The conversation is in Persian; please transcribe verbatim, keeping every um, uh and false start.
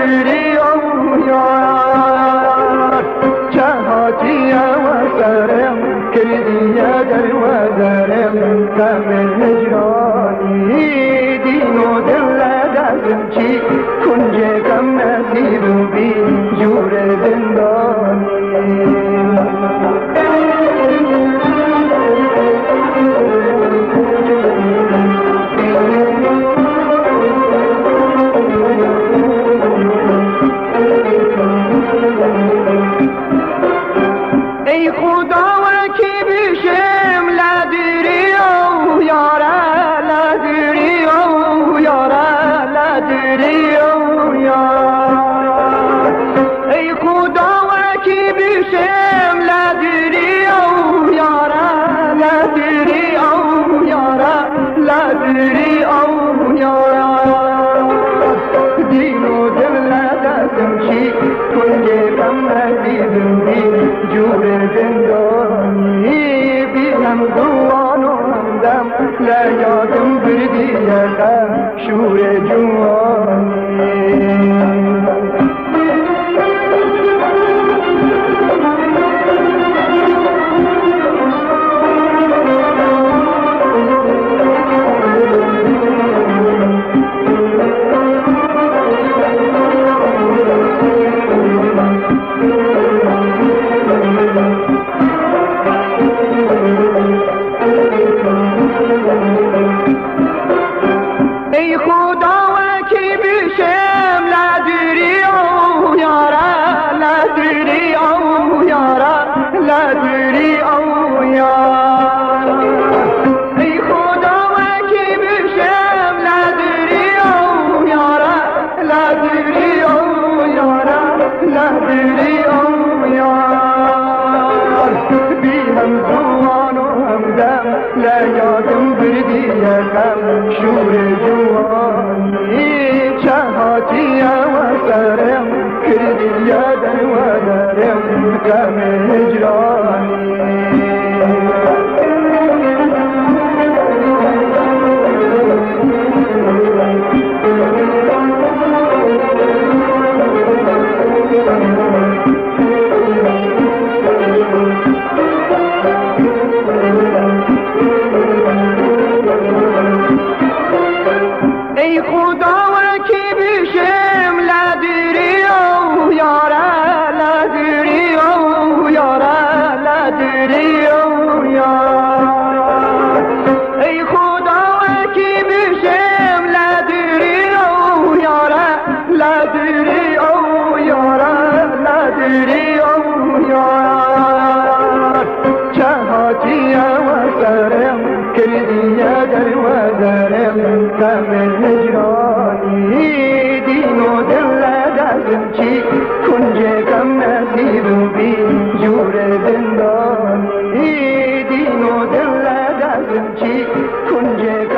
لدری او یار چهاتی و سرم کردی در وزرم کم هجرانی دین و دل دستم چی کنجه کم نصیب بی جور زندانی ای خدا وکی بشم لدری او یاره لدری او یاره لدری او یاره ای خدا وکی بشم لدری او یاره لدری او یاره لدری او یاره دین و دل دستم چی کنجه کم نزیدم بی جور زندانی بیم دوان و همدم لیادم بردی یکم شور جوانی ای خدا وکی بشم لدری او یاره لدری او یاره لدری او یاره ای خدا وکی بشم لدری او یاره لدری او یاره لدری او یاره بی هم دوان و همدم لیادم بردی یکم شور جوانی چهاتی و سرم کردی در وزرم کم هجرانی ای خدا وکی بشم لدری او یاره لدری او یاره لدری او یاره ای خدا وکی بشم لدری او یاره لدری او یاره لدری او یاره چهاتی و سرم کردی در وزرم کم هجرانی دین و دل دستم چی کنجه کم نصیب بی جور زندانی دین و دل دستم چی کنجه